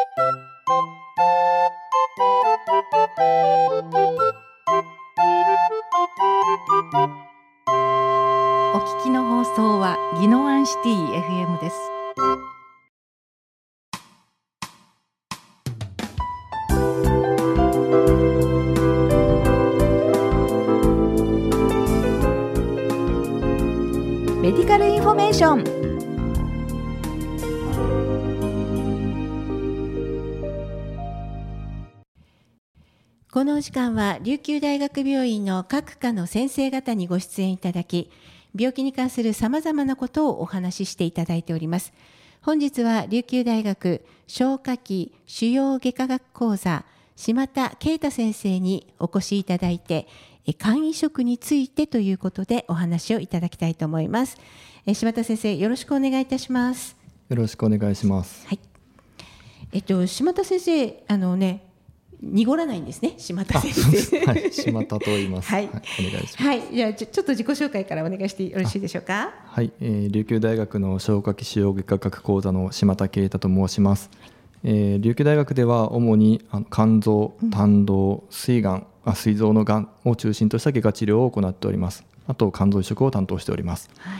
お聞きの放送は宜野湾シティ FM です。メディカルインフォメーション。このお時間は琉球大学病院の各科の先生方にご出演いただき、病気に関するさまざまなことをお話ししていただいております。本日は琉球大学消化器腫瘍外科学講座島田啓太先生にお越しいただいて、肝移植についてということでお話をいただきたいと思います。島田先生、よろしくお願いいたします。 よろしくお願いします。 はい。島田先生、濁らないんですね、島田先生。 はい、島田と言います。 はい、 お願いします。 はい、じゃあちょっと自己紹介からお願いしてよろしいでしょうか。 はい、琉球大学の消化器腫瘍外科学講座の島田啓太と申します。琉球大学では主に肝臓、胆道、膵臓のがんを中心とした外科治療を行っております。あと肝臓移植を担当しております。はい。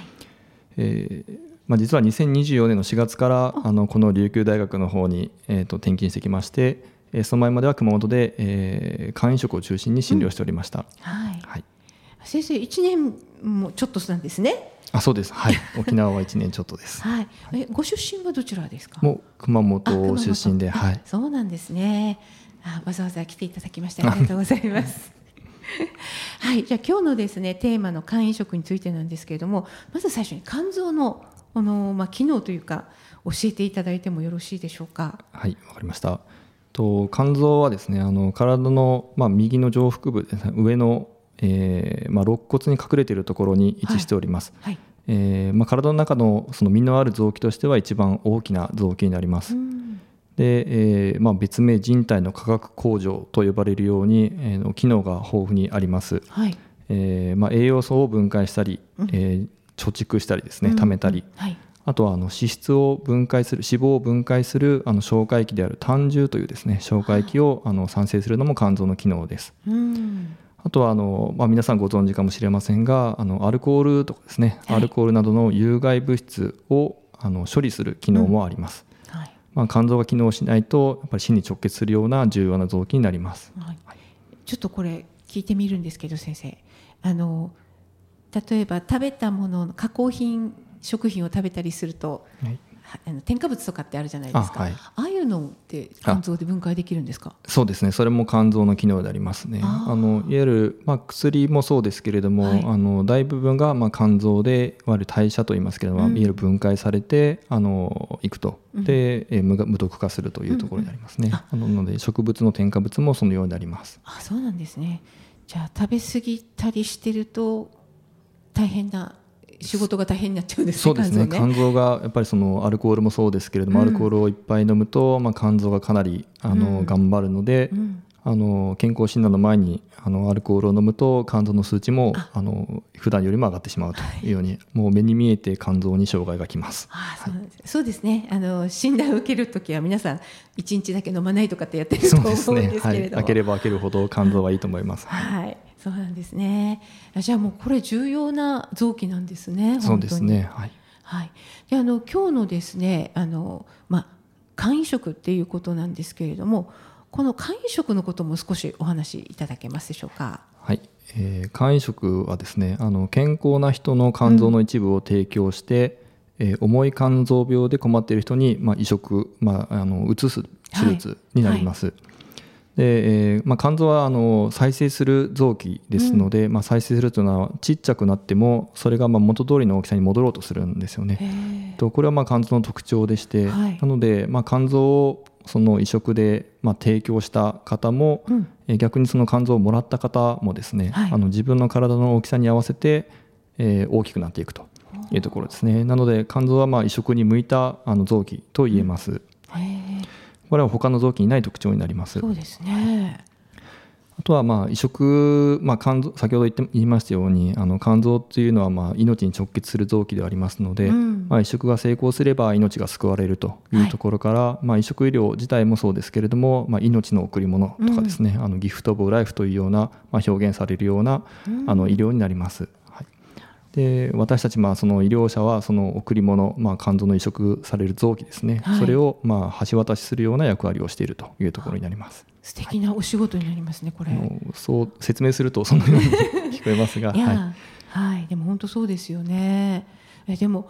実は2024年の4月からこの琉球大学の方に転勤してきまして、その前までは熊本で肝移植を中心に診療しておりました。 はいはい、先生1年もちょっとなんですね。 そうです、はい、沖縄は1年ちょっとです。 はい、ご出身はどちらですか。 もう熊本出身で、はい、 そうなんですね。わざわざ来ていただきましてありがとうございますはい、じゃあ今日のですねテーマの肝移植についてなんですけれども、まず最初に肝臓の機能というか教えていただいてもよろしいでしょうか。 はい、わかりました。肝臓はですね、体の、右の上腹部ですね、上の、肋骨に隠れているところに位置しております。はいはい。体の中のその実のある臓器としては一番大きな臓器になります。で、別名人体の化学工場と呼ばれるように、機能が豊富にあります。はい。栄養素を分解したり、貯蓄したりですね、貯めたり、はい、あとは脂質を分解する、脂肪を分解する消化液である胆汁というですね消化液を産生するのも肝臓の機能です。あとは皆さんご存知かもしれませんがアルコールとかですね、はい、アルコールなどの有害物質を処理する機能もあります。はい。肝臓が機能しないとやっぱり死に直結するような重要な臓器になります。はいはい、 ちょっとこれ聞いてみるんですけど先生、例えば食べたもの加工品食品を食べたりすると、はい、添加物とかってあるじゃないですか。はい、ああいうのって肝臓で分解できるんですか。 そうですね、それも肝臓の機能でありますね。いわゆる、薬もそうですけれども、はい、大部分が肝臓でいわゆる代謝といいますけれども、いわゆる分解されていくと、で、無毒化するというところになりますね。なので植物の添加物もそのようになります。 そうなんですね。じゃあ食べ過ぎたりしてると大変な仕事が大変になっちゃうんですね。 そうですね、肝臓がやっぱりそのアルコールもそうですけれども、アルコールをいっぱい飲むと、肝臓がかなり頑張るので、健康診断の前にアルコールを飲むと肝臓の数値も普段よりも上がってしまうというように、もう目に見えて肝臓に障害がきます。 そうですね、診断を受けるときは皆さん1日だけ飲まないとかってやってると思うんですけれども、はい、 開ければ開けるほど肝臓はいいと思います。 はい、そうなんですね。じゃあもうこれ重要な臓器なんですね。 そうですね。はい。 はい。で今日のですね肝移植っていうことなんですけれども、この肝移植のことも少しお話しいただけますでしょうか。 はい。肝移植はですね、健康な人の肝臓の一部を提供して、重い肝臓病で困っている人に、移植、移す手術になります。はいはい。で肝臓は再生する臓器ですので、再生するというのはちっちゃくなってもそれが元通りの大きさに戻ろうとするんですよね。これは肝臓の特徴でして、はい、なので肝臓をその移植で提供した方も、逆にその肝臓をもらった方もですね、はい、自分の体の大きさに合わせて、大きくなっていくというところですね。なので肝臓は移植に向いた臓器と言えます。これは他の臓器にない特徴になります。 そうですね。 あとは移植、肝臓、先ほど言いましたように肝臓というのは命に直結する臓器ではありますので、 移植が成功すれば命が救われるというところから、移植医療自体もそうですけれども、命の贈り物とかですね、ギフト・オブ・ライフというような、表現されるような、医療になります。で私たちその医療者はその贈り物、肝臓の移植される臓器ですね、それを橋渡しするような役割をしているというところになります。 素敵なお仕事になりますね、これ。 そう説明するとそのように聞こえますがでも本当そうですよね。でも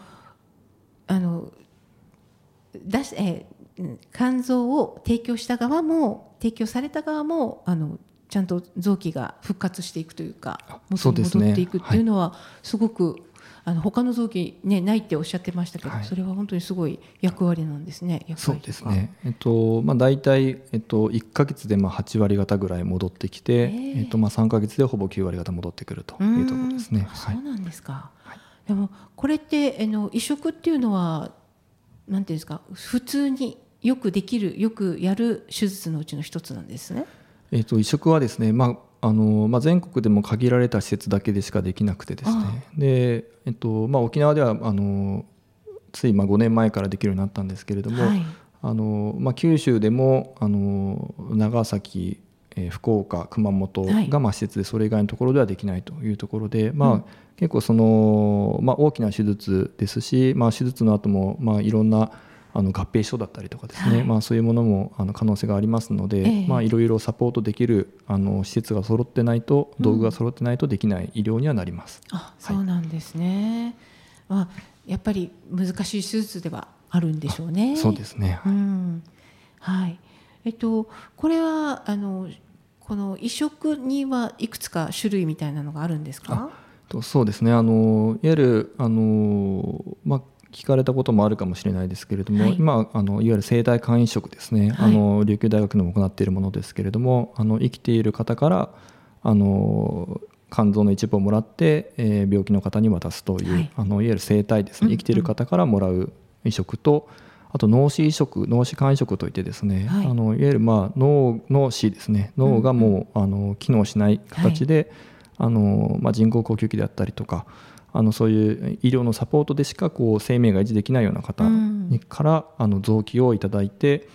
肝臓を提供した側も提供された側もちゃんと臓器が復活していくというか元に戻っていくっていうのはすごく他の臓器、ないっておっしゃってましたけど、それは本当にすごい役割なんですね。 そうですね、大体、1ヶ月で8割方ぐらい戻ってきて、3ヶ月でほぼ9割方戻ってくるというところですね。 そうなんですか。でもこれって移植っていうのはなんていうんですか、普通によくできるよくやる手術のうちの一つなんですね。 移植はですね、全国でも限られた施設だけでしかできなくてですね、で、沖縄ではつい5年前からできるようになったんですけれども、九州でも長崎、福岡、熊本が施設で、それ以外のところではできないというところで、結構大きな手術ですし、手術の後もいろんな合併症だったりとかですね、そういうものも可能性がありますので、いろいろサポートできる施設が揃ってないと、道具が揃ってないとできない医療にはなります。 そうなんですね。やっぱり難しい手術ではあるんでしょうね。 そうですね。 これはこの移植にはいくつか種類みたいなのがあるんですか？ そうですね、いわゆる聞かれたこともあるかもしれないですけれども、今いわゆる生体肝移植ですね、琉球大学でも行っているものですけれども、生きている方から肝臓の一部をもらって、病気の方に渡すという、いわゆる生体ですね、生きている方からもらう移植と、あと脳死移植、脳死肝移植といってですね、いわゆる脳の死ですね、脳がもう機能しない形で、人工呼吸器であったりとか、そういう医療のサポートでしか生命が維持できないような方から臓器をいただいて、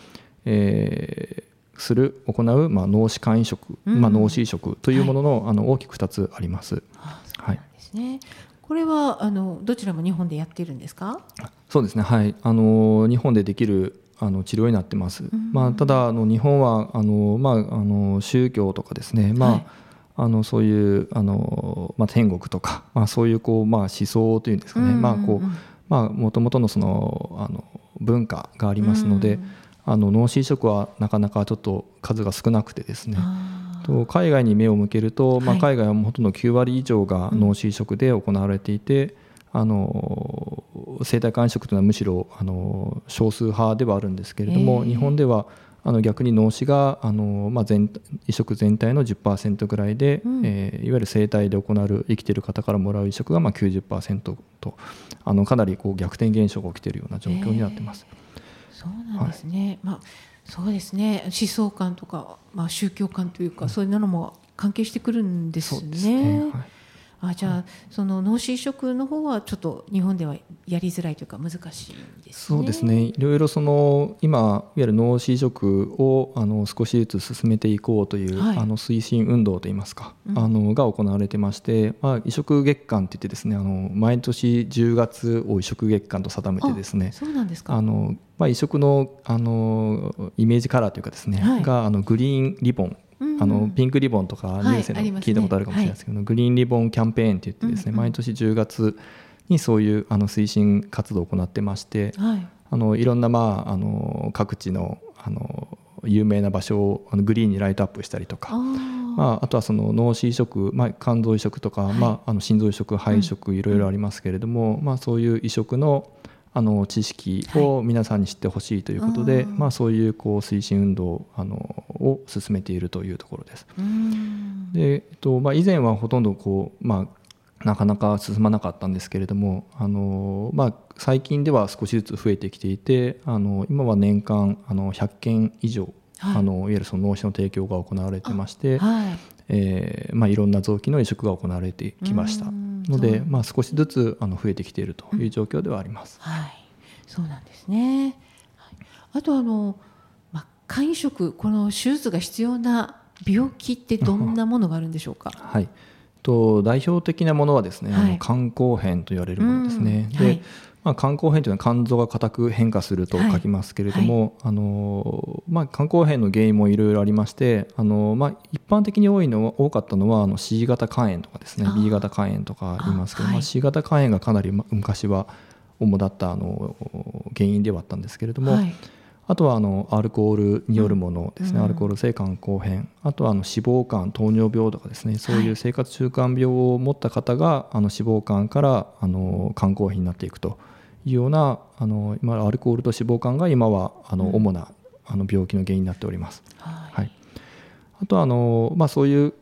行う、脳死肝移植、脳死移植というものの、大きく2つあります。 そうなんですね。これはどちらも日本でやっているんですか？ そうですね、日本でできる治療になってます。ただ日本は宗教とかですね、そういう天国とか、そういう思想というんですかね、もともとの文化がありますので、脳死移植はなかなかちょっと数が少なくてですね、海外に目を向けると、海外はほとんど9割以上が脳死移植で行われていて、生体肝移植というのはむしろ少数派ではあるんですけれども、日本では逆に脳死が移植全体の 10% ぐらいで、いわゆる生体で行う生きている方からもらう移植が90% とかなり逆転現象が起きているような状況になっています。 そうなんですね。そうですね、思想観とか、宗教観というか、そういうのも関係してくるんですね。そうですね。じゃあその脳死移植の方はちょっと日本ではやりづらいというか難しいんですね。 そうですね、いろいろ今いわゆる脳死移植を少しずつ進めていこうという、推進運動といいますか、が行われてまして、移植月間といってですね、毎年10月を移植月間と定めてですね、 そうなんですか。 移植のイメージカラーというかですね、がグリーンリボン、ピンクリボンとかニュースで聞いたことあるかもしれないですけど、グリーンリボンキャンペーンといってですね、毎年10月にそういう推進活動を行ってまして、いろんな各地の有名な場所をグリーンにライトアップしたりとか、あとは脳死移植、肝臓移植とか、心臓移植、肺移植いろいろありますけれども、そういう移植の知識を皆さんに知ってほしいということで、そういう推進運動を進めているというところです。で、以前はほとんどなかなか進まなかったんですけれども、最近では少しずつ増えてきていて、今は年間100件以上、いわゆる脳死の提供が行われてまして、いろんな臓器の移植が行われてきました。 ので、少しずつ増えてきているという状況ではあります。 はい、そうなんですね。あと肝移植、この手術が必要な病気ってどんなものがあるんでしょうか。 はい、代表的なものはですね、肝硬変と言われるものですね。で、肝硬変というのは肝臓が硬く変化すると書きますけれども、肝硬変の原因もいろいろありまして、一般的に多かったのはC 型肝炎とかですね、 B 型肝炎とか言いますけど、C 型肝炎がかなり昔は主だった原因ではあったんですけれども、あとはアルコールによるものですね、アルコール性肝硬変、あとは脂肪肝、糖尿病とかですね、そういう生活習慣病を持った方が脂肪肝から肝硬変になっていくというような今アルコールと脂肪肝が今は主な病気の原因になっております。はい、あとはそういう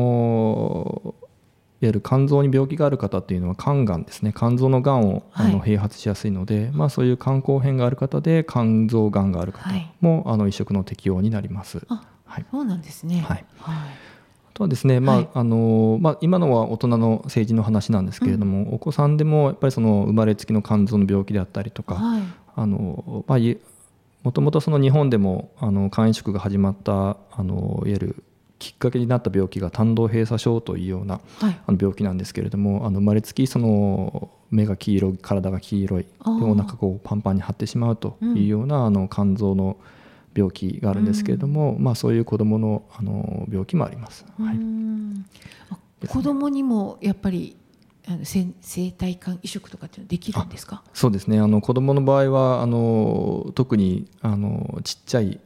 いわゆる肝臓に病気がある方っていうのは肝がんですね、肝臓のがんを併発しやすいので、そういう肝硬変がある方で肝臓がんがある方も移植の適用になります。 そうなんですね。 あとはですね、今のは大人の成人の話なんですけれども、お子さんでもやっぱり生まれつきの肝臓の病気であったりとか、もともと日本でも肝移植が始まったいわゆるきっかけになった病気が胆道閉鎖症というような病気なんですけれども、生まれつき目が黄色い、体が黄色い、でお腹パンパンに張ってしまうというような肝臓の病気があるんですけれども、そういう子どもの病気もあります。 子どもにもやっぱり生体肝移植とかってできるんですか。 そうですね、子どもの場合は特にちっちゃい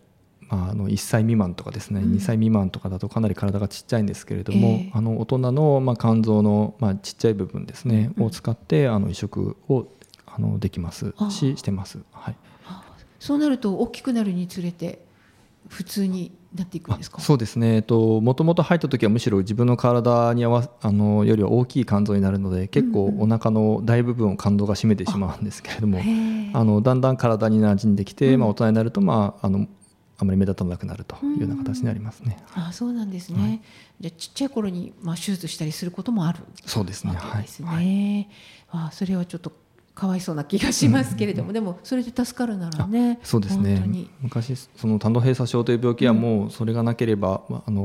1歳未満とかですね、2歳未満とかだとかなり体がちっちゃいんですけれども、大人の肝臓のちっちゃい部分ですね、を使って移植をできますし、してます。 そうなると大きくなるにつれて普通になっていくんですか。 そうですね、もともと入った時はむしろ自分の体によりは大きい肝臓になるので、結構お腹の大部分を肝臓が占めてしまうんですけれども、だんだん体に馴染んできて、大人になるとあまり目立たなくなるというような形になりますね。 そうなんですね。じゃあちっちゃい頃に手術したりすることもある。 そうですね。 それはちょっとかわいそうな気がしますけれども、でもそれで助かるならね。 そうですね。昔胆道閉鎖症という病気はもうそれがなければ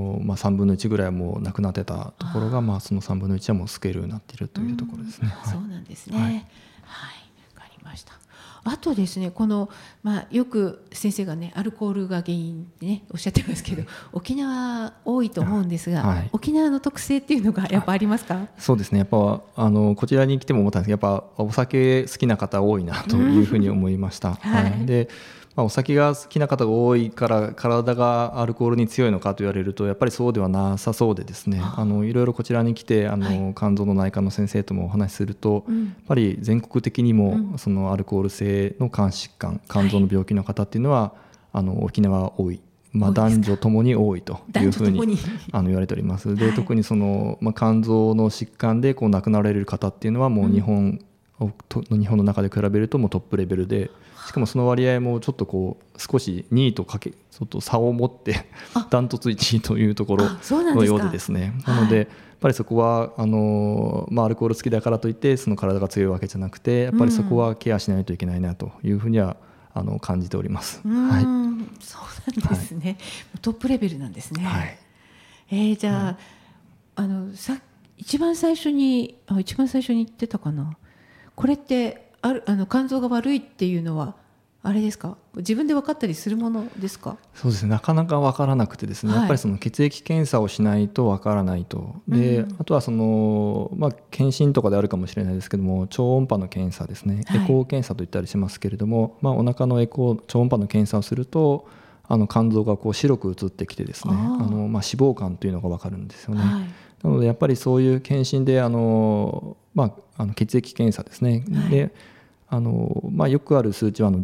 3分の1ぐらいはもうなくなってたところが、その3分の1はもう救えるようになっているというところですね。 そうなんですね。わかりました。あとですね、よく先生がね、アルコールが原因ってねおっしゃってますけど、沖縄多いと思うんですが、沖縄の特性っていうのがやっぱありますか。 そうですね、やっぱこちらに来ても思ったんですけど、やっぱお酒好きな方多いなというふうに思いました。でお酒が好きな方が多いから体がアルコールに強いのかと言われるとやっぱりそうではなさそうでですね、いろいろこちらに来て肝臓の内科の先生ともお話しすると、やっぱり全国的にもそのアルコール性の肝疾患、肝臓の病気の方っていうのは沖縄は多い、男女ともに多いというふうに言われております。で特に肝臓の疾患で亡くなられる方っていうのはもう日本の中で比べるともうトップレベルで、しかもその割合もちょっと少し2位とちょっと差を持ってダントツ1位というところのようでですね、なのでやっぱりそこはアルコール好きだからといってその体が強いわけじゃなくて、やっぱりそこはケアしないといけないなというふうには感じております。 そうなんですね。トップレベルなんですね。じゃあ一番最初に言ってたかな、これって肝臓が悪いっていうのはあれですか、自分で分かったりするものですか。 そうですね、なかなか分からなくてですね、やっぱり血液検査をしないと分からないと。であとは検診とかであるかもしれないですけども、超音波の検査ですね、エコー検査といったりしますけれども、お腹の超音波の検査をすると肝臓が白く映ってきてですね、脂肪肝というのが分かるんですよね。なのでやっぱりそういう検診で血液検査ですね、でよくある数値は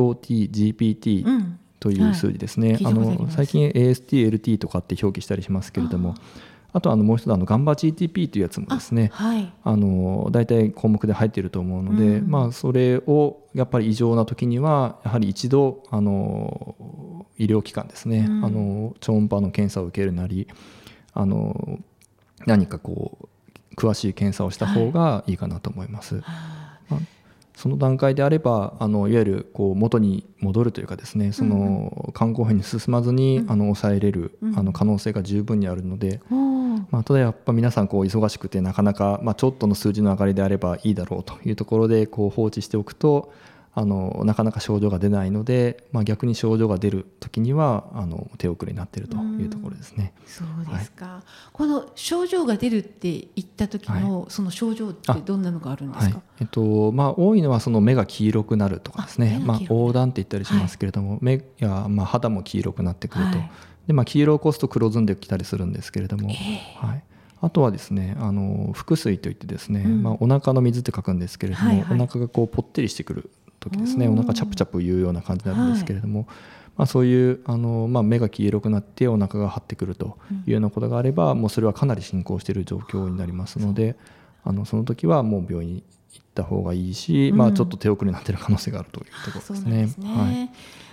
GOT、GPT という数字ですね。最近 AST、LT とかって表記したりしますけれども、あともう一つガンバ GTP というやつもですね、大体項目で入っていると思うので、それをやっぱり異常な時にはやはり一度医療機関ですね、超音波の検査を受けるなり何か詳しい検査をした方がいいかなと思います。その段階であればいわゆるこう元に戻るというかですね、その肝硬変に進まずに抑えれる可能性が十分にあるので、ただやっぱ皆さんこう忙しくてなかなかちょっとの数字の上がりであればいいだろうというところでこう放置しておくとなかなか症状が出ないので、逆に症状が出る時には手遅れになっているというところですね。 そうですか。この症状が出るって言った時のその症状ってどんなのがあるんですか？ 多いのはその目が黄色くなるとかですね、黄疸って言ったりしますけれども、目や肌も黄色くなってくると、で黄色を起こすと黒ずんできたりするんですけれども、あとはですね腹水といってですね、お腹の水って書くんですけれども、お腹がこうぽってりしてくる時ですね、お腹チャプチャプいうような感じになるんですけれども、そういう目が黄色くなってお腹が張ってくるというようなことがあれば、もうそれはかなり進行している状況になりますので、その時はもう病院に行った方がいいし、ちょっと手遅れになっている可能性があるというところですね。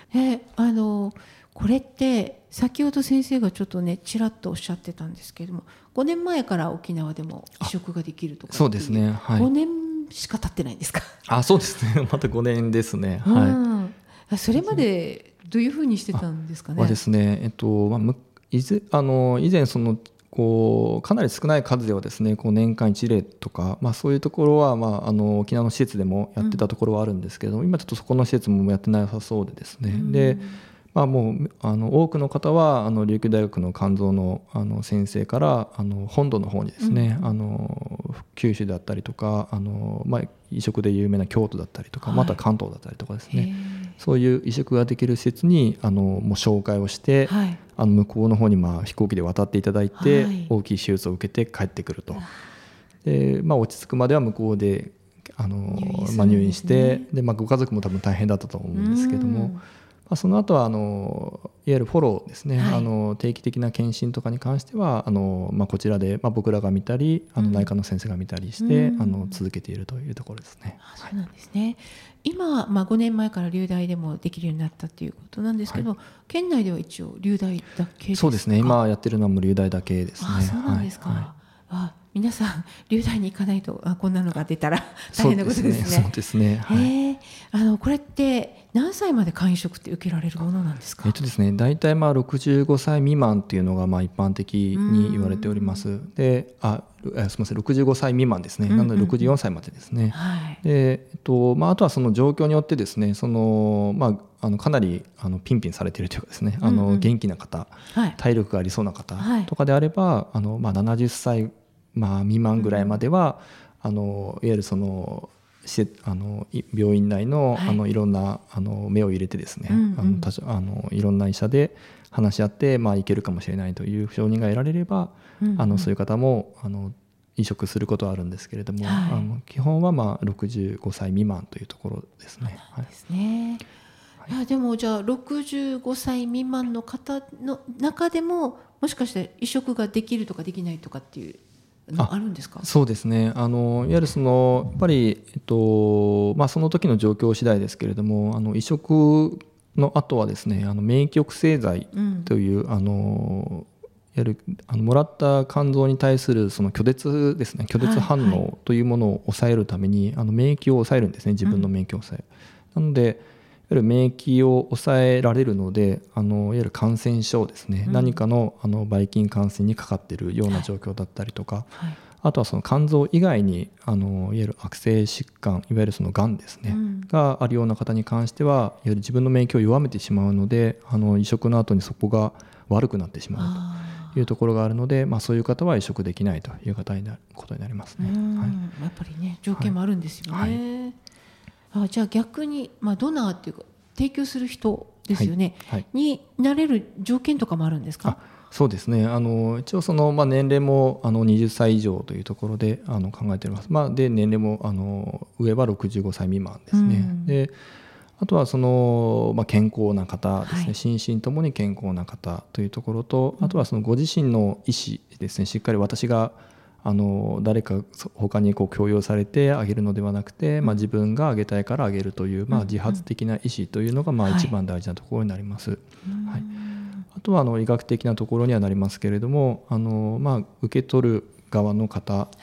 これって先ほど先生がちょっとねちらっとおっしゃってたんですけれども、5年前から沖縄でも移植ができるとかっていう。 そうですね、 5年しか経ってないんですか？ そうですね、また5年ですね。 それまでどういうふうにしてたんですかね？ はですね、以前そのかなり少ない数ではですね、年間1例とか、そういうところは、沖縄の施設でもやってたところはあるんですけど、今ちょっとそこの施設もやってなさそうでですね、でもう多くの方は琉球大学の肝臓の先生から本土の方にですね、九州だったりとか移植で有名な京都だったりとか、また関東だったりとかですね、そういう移植ができる施設にもう紹介をして、向こうの方に飛行機で渡っていただいて、大きい手術を受けて帰ってくると。で、落ち着くまでは向こうで入院して、で、ご家族も多分大変だったと思うんですけども、その後はいわゆるフォローですね、定期的な検診とかに関してはこちらで僕らが見たり内科の先生が見たりして続けているというところですね。 そうなんですね。今、5年前から琉大でもできるようになったということなんですけど、県内では一応琉大だけですか？ そうですね、今やってるのはもう琉大だけですね。 そうなんですか。皆さん琉大に行かないとこんなのが出たら大変なことですね。 そうですね。 これって何歳まで肝移植って受けられるものなんですか？ ですね、大体65歳未満っていうのが一般的に言われております。で、すみません、65歳未満ですね。なので64歳までですね。で、あとはその状況によってですね、かなりピンピンされているというかですね、元気な方、体力がありそうな方とかであれば70歳未満ぐらいまでは、いわゆるその病院内のいろんな目を入れてですね、いろんな医者で話し合っていけるかもしれないという承認が得られれば、そういう方も移植することはあるんですけれども、基本は65歳未満というところですね。 ですね。でもじゃあ65歳未満の方の中でももしかして移植ができるとかできないとかっていうあるんですか？ そうですね、いわゆるやっぱり、その時の状況次第ですけれども、移植の後はですね免疫抑制剤という、いわゆるもらった肝臓に対するその拒絶ですね、拒絶反応というものを抑えるために免疫を抑えるんですね、自分の免疫を抑える。なのでいわゆる免疫を抑えられるのでいわゆる感染症ですね、何かのばい菌感染にかかっているような状況だったりとか、あとはその肝臓以外にいわゆる悪性疾患、いわゆるそのがんですね、があるような方に関してはいわゆる自分の免疫を弱めてしまうので移植の後にそこが悪くなってしまうというところがあるので、そういう方は移植できないということになりますね。 やっぱりね条件もあるんですよね。じゃあ逆に、ドナーっていうか提供する人ですよね、になれる条件とかもあるんですか？ そうですね、一応その、年齢も20歳以上というところで考えております。で年齢も上は65歳未満ですね。であとはその、健康な方ですね、心身ともに健康な方というところと、あとはそのご自身の意思ですね、しっかり私が誰か他に強要されてあげるのではなくて、自分があげたいからあげるという、自発的な意思というのが一番大事なところになります。あとは医学的なところにはなりますけれども受け取る側の方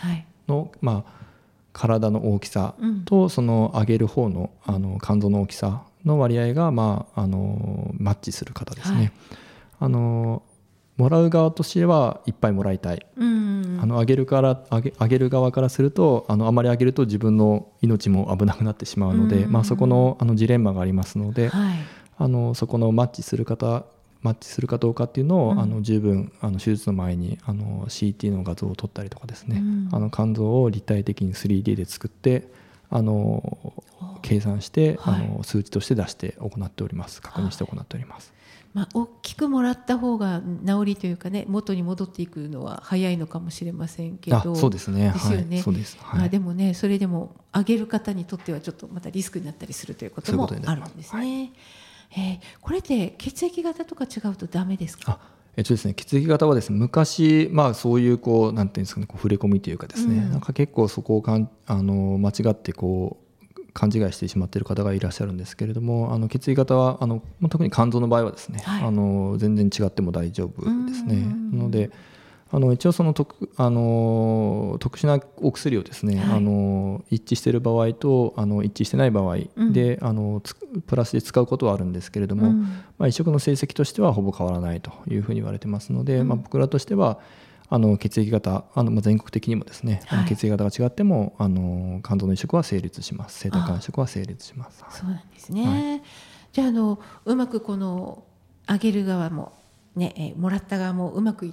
の、体の大きさとその上げる方の、肝臓の大きさの割合が、マッチする方ですね。もらう側としてはいっぱいもらいたい、上げる側からするとあまり上げると自分の命も危なくなってしまうので、そこの、ジレンマがありますので、そこのマッチするかどうかっていうのを、十分手術の前にCT の画像を撮ったりとかですね、肝臓を立体的に 3D で作って計算して、数値として出して行っております。確認して行っております。 大きくもらった方が治りというかね、元に戻っていくのは早いのかもしれませんけど。 そうですね。 ですよね。 そうです。 でもね、それでも上げる方にとってはちょっとまたリスクになったりするということもあるんですね。これって血液型とか違うとダメですか？ ですね、血液型はですね、昔、そういうなんていうんですかね、触れ込みというかですね、なんか結構そこを間違って勘違いしてしまっている方がいらっしゃるんですけれども、血液型は特に肝臓の場合はですね、全然違っても大丈夫ですね。なので一応その特殊なお薬をですね、一致している場合と一致してない場合で、プラスで使うことはあるんですけれども、移植の成績としてはほぼ変わらないというふうに言われてますので、僕らとしては血液型全国的にもですね、血液型が違っても肝臓の移植は成立します。生体肝移植は成立します。 そうなんですね。じゃあうまくこの上げる側もね、もらった側もうまくいって、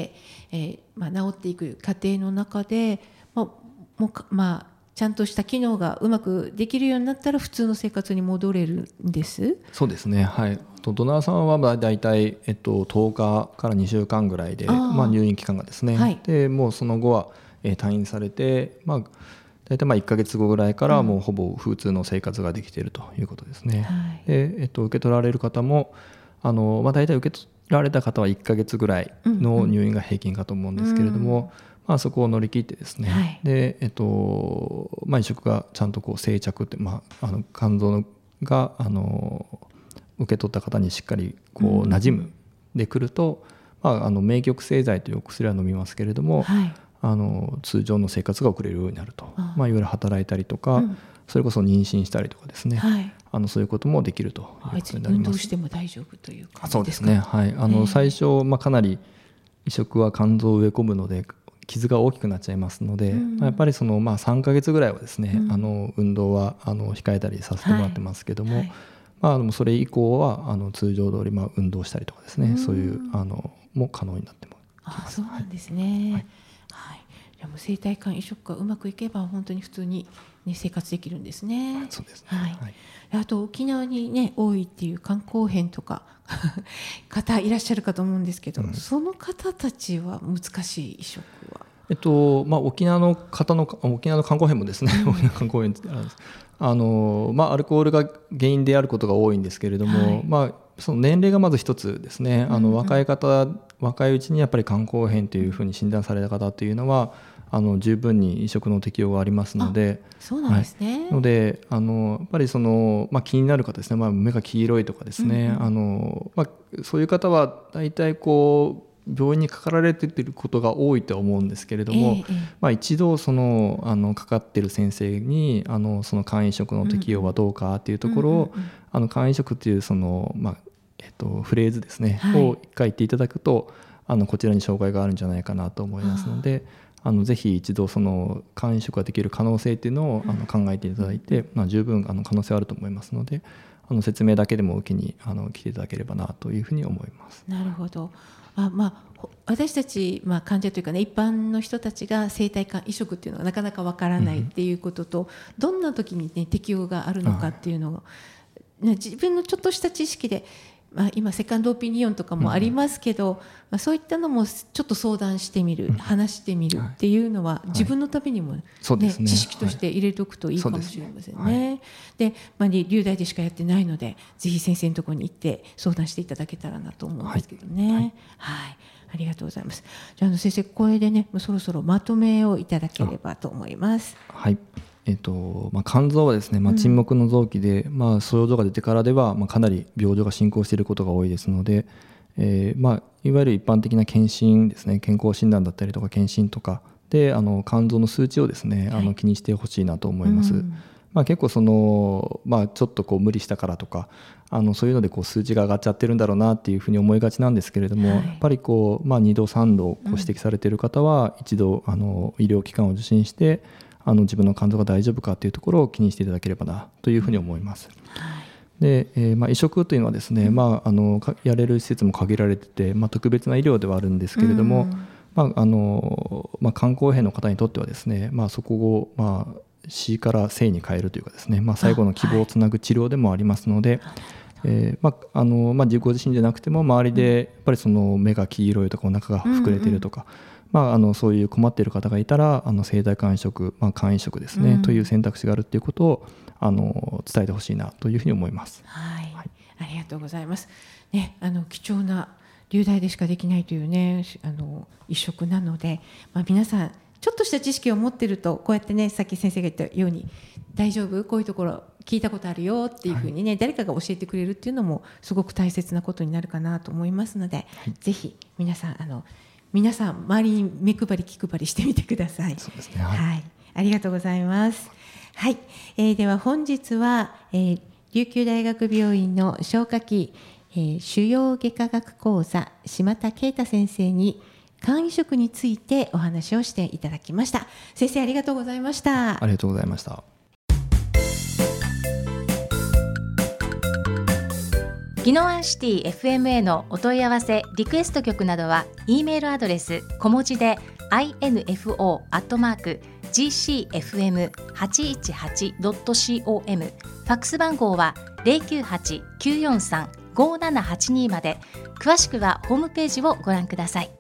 治っていく過程の中でちゃんとした機能がうまくできるようになったら普通の生活に戻れるんです。 そうですね、はい。ドナーさんはだいたい10日から2週間ぐらいで、入院期間がですね、でもうその後は退院されて、だいたい1ヶ月後ぐらいからもうほぼ普通の生活ができているということですね。で受け取られる方もだいたい受け取られた方は1ヶ月ぐらいの入院が平均かと思うんですけれども、そこを乗り切ってですね、で移植がちゃんと定着って、肝臓が受け取った方にしっかり馴染むでくると、免疫抑制剤というお薬は飲みますけれども、通常の生活が送れるようになると、いわゆる働いたりとか、それこそ妊娠したりとかですね、そういうこともできるということになります。 運動しても大丈夫という感じですか？ そうですね、はい。最初、かなり移植は肝臓を植え込むので傷が大きくなっちゃいますので、やっぱり3ヶ月ぐらいはですね、運動は控えたりさせてもらってますけども、それ以降は通常通り運動したりとかですね、そういうも可能になってます。 そうなんですね。でも生体肝移植がうまくいけば本当に普通に、生活できるんですね。 そうですね。 あと沖縄に多いっていう肝硬変とか方いらっしゃるかと思うんですけど、その方たちは難しい移植は？ 沖縄の肝硬変もですね、沖縄肝硬変ってアルコールが原因であることが多いんですけれども、その年齢がまず一つですね。若いうちにやっぱり肝硬変というふうに診断された方というのは十分に移植の適用がありますので。 そうなんですね。 のでやっぱり気になる方ですね、目が黄色いとかですね、そういう方は大体病院にかかられていることが多いとは思うんですけれども、一度かかっている先生にその肝移植の適用はどうかというところを、肝移植というフレーズですね、を一回言っていただくとこちらに障害があるんじゃないかなと思いますので、ぜひ一度肝移植ができる可能性というのを考えていただいて、十分可能性はあると思いますので、説明だけでも受けに来ていただければなというふうに思います。 なるほど。私たち、患者というか一般の人たちが生体肝移植っていうのはなかなかわからないっていうことと、どんな時に、適用があるのかっていうのを、自分のちょっとした知識で、今セカンドオピニオンとかもありますけど、そういったのもちょっと相談してみる、話してみるっていうのは、自分のためにも、知識として入れておくといいかもしれませんね。で、流大でしかやってないので、ぜひ先生のところに行って相談していただけたらなと思うんですけどね。ありがとうございます。じゃあ先生、これでね、そろそろまとめをいただければと思います。 肝臓はですね、沈黙の臓器で、症状が出てからでは、かなり病状が進行していることが多いですので、いわゆる一般的な検診ですね、健康診断だったりとか検診とかで肝臓の数値をですね気にしてほしいなと思います。結構ちょっと無理したからとかそういうので数字が上がっちゃってるんだろうなっていうふうに思いがちなんですけれども、やっぱり2度3度指摘されている方は一度医療機関を受診して自分の肝臓が大丈夫かというところを気にしていただければなというふうに思います。で移植というのはですね、やれる施設も限られてて、特別な医療ではあるんですけれども、肝硬変の方にとってはですね、そこを死から生に変えるというかですね、最後の希望をつなぐ治療でもありますので、ご自身じゃなくても周りでやっぱり目が黄色いとかお腹が膨れているとか、そういう困っている方がいたら生体肝移植、肝移植ですね、という選択肢があるということを伝えてほしいなというふうに思います。 ありがとうございます、貴重な流大でしかできないというね移植なので、皆さんちょっとした知識を持っているとこうやってね、さっき先生が言ったように大丈夫、こういうところ聞いたことあるよっていうふうにね、誰かが教えてくれるっていうのもすごく大切なことになるかなと思いますので、ぜひ皆さん周りに目配り気配りしてみてください。 そうですね、 ありがとうございます。では本日は、琉球大学病院の消化器、腫瘍外科学講座島田啓太先生に肝移植についてお話をしていただきました。先生ありがとうございました。 ありがとうございました。 宜野湾シティ FM へのお問い合わせリクエスト曲などは E メールアドレス小文字で info@gcfm818.com、 ファックス番号は 098-943-5782 まで。詳しくはホームページをご覧ください。